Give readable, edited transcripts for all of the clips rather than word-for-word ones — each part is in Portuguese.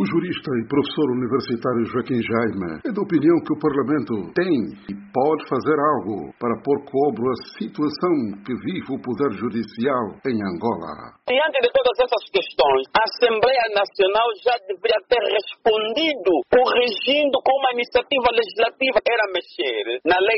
O jurista e professor universitário Joaquim Jaime é da opinião que o Parlamento tem e pode fazer algo para pôr cobro à situação que vive o Poder Judicial em Angola. Diante de todas essas questões, a Assembleia Nacional já deveria ter respondido, corrigindo com uma iniciativa legislativa. Era mexer na Lei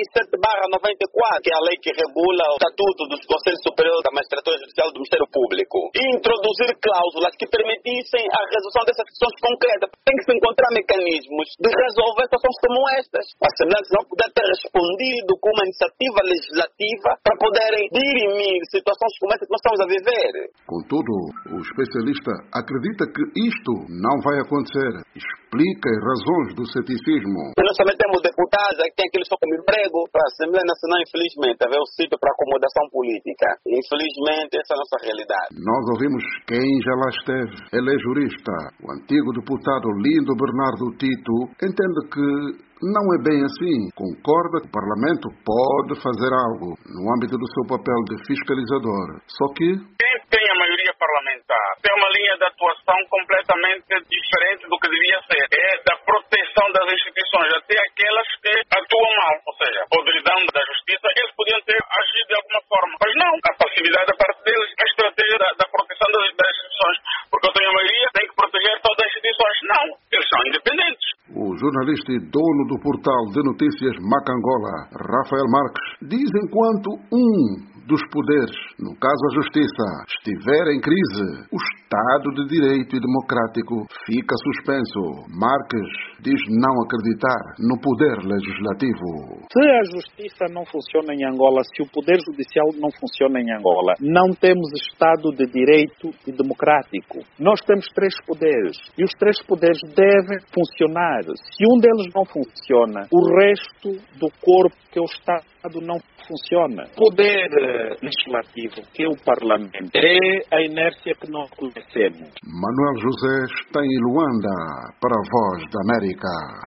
7/94, que é a lei que regula o Estatuto dos Conselhos Superiores da Magistratura Judicial do Ministério Público, e introduzir cláusulas que permitissem a resolução dessas questões concretas. Tem que se encontrar mecanismos de resolver situações como estas. A Assembleia Nacional poder ter respondido com uma iniciativa legislativa para poderem dirimir situações como essa que nós estamos a viver. Contudo, o especialista acredita que isto não vai acontecer. Explica as razões do ceticismo. Nós também temos deputados que têm aquilo só como emprego. Para a Assembleia Nacional, infelizmente, haver o sítio para acomodação política. Infelizmente, essa é a nossa realidade. Nós ouvimos quem já lá esteve. Ele é jurista. O antigo deputado Lindo Bernardo Tito entende que não é bem assim. Concorda que o Parlamento pode fazer algo no âmbito do seu papel de fiscalizador. Só que quem tem a maioria parlamentar tem uma linha de atuação completamente diferente do que devia ser. É da proteção das instituições, até aquelas que atuam mal. Ou seja, a podridão da justiça, eles podiam ter agido de alguma forma. Mas não, a passividade da parte deles, a estratégia da proteção das instituições. Porque eu tenho a maioria, tem que proteger todas as instituições. Não, eles são independentes. O jornalista e dono do portal de notícias Macangola, Rafael Marques, diz enquanto dos poderes, no caso a Justiça, estiver em crise, o Estado de Direito e Democrático fica suspenso. Marques diz não acreditar no poder legislativo. Se a Justiça não funciona em Angola, se o Poder Judicial não funciona em Angola, não temos Estado de Direito e Democrático. Nós temos 3 poderes e os 3 poderes devem funcionar. Se um deles não funciona, o resto do corpo, que é o Estado, não funciona. Poder legislativo, que é o Parlamento, é a inércia que nós conhecemos. Manuel José está em Luanda para a Voz da América.